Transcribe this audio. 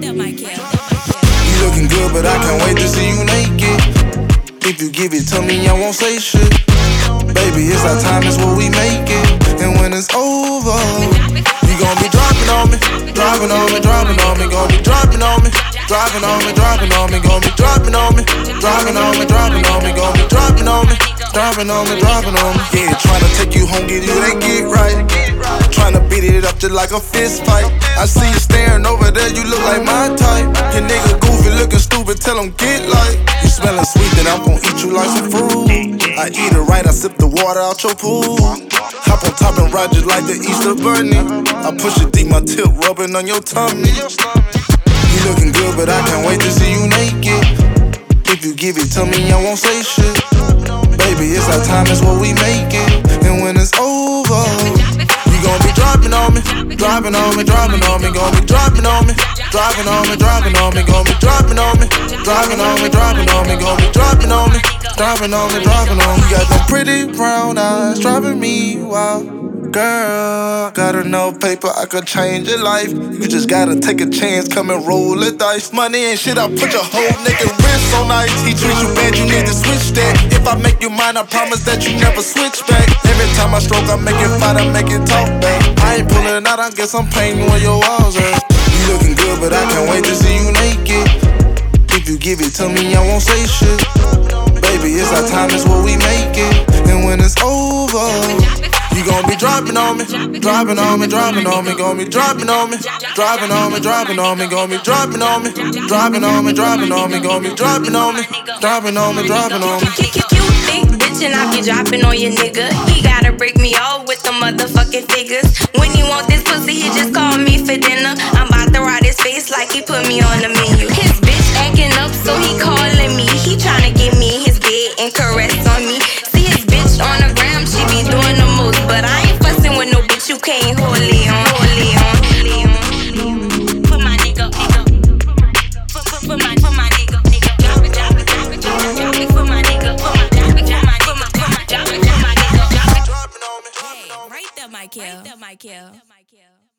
You looking good, but I can't wait to see you naked. If you give it to me, I won't say shit. Baby, it's our time, it's what we make it. And when it's over, you gon' be dropping on me, dropping on me, dropping on me, gon' be dropping on me, dropping on me, dropping on me, gon' be dropping on me, dropping on me, dropping on me, gon' be dropping on me, dropping on me, dropping on me. Yeah, tryna take you home, get you that get right. Tryna beat it up just like a fist fight. I see you staring over there, you look like my type. Your nigga goofy, looking stupid, tell him get light. You smellin' sweet, then I'm gon' eat you like some fruit. I eat it right, I sip the water out your pool. Hop on top and ride just like the Easter Bunny. I push it deep, my tip rubbing on your tummy. You looking good, but I can't wait to see you naked. If you give it to me, I won't say shit. Baby, it's our time, it's what we make it. And when it's over, you gon' be dropping on me, dropping on me, dropping on me, gon' be dropping on me, dropping on me, dropping on me, gon' be dropping on me, dropping on me, dropping on me, gon' be dropping on me, dropping on me, dropping on me. You got them pretty brown eyes driving me wild. Girl, got enough paper, I could change your life. You just gotta take a chance, come and roll the dice. Money ain't shit, I put your whole nigga wrist on ice. He treats you bad, you need to switch that. If I make you mine, I promise that you never switch back. Every time I stroke, I make it fight, I make it talk back. I ain't pulling out, I guess I'm painting where your walls at. You looking good, but I can't wait to see you naked. If you give it to me, I won't say shit. Baby, it's our time, it's what we make it. And when it's over, you gon' be dropping on me, dropping on me, dropping on me, gon' be dropping on me, dropping on me, dropping on me, gon' be dropping on me, dropping on me, dropping on me, gon' be dropping on me, dropping on me, dropping on me. You think, bitch, and I be dropping on your nigga. He gotta break me off with the motherfucking figures. When he want this pussy, he just call me for dinner. I'm about to ride his face like he put me on the menu. His bitch acting up, so he calling me. He tryna get me in his bed and caress on me. See his bitch on the gram, she be doing the most, but I ain't fussing with no bitch you can't hold it on. Put my nigga, put my nigga, drop it, drop it, drop it, drop it, drop it. Put my nigga, drop it, drop it, drop it, drop it, drop it, drop it. Dropping on me. Hey, right there, Michael.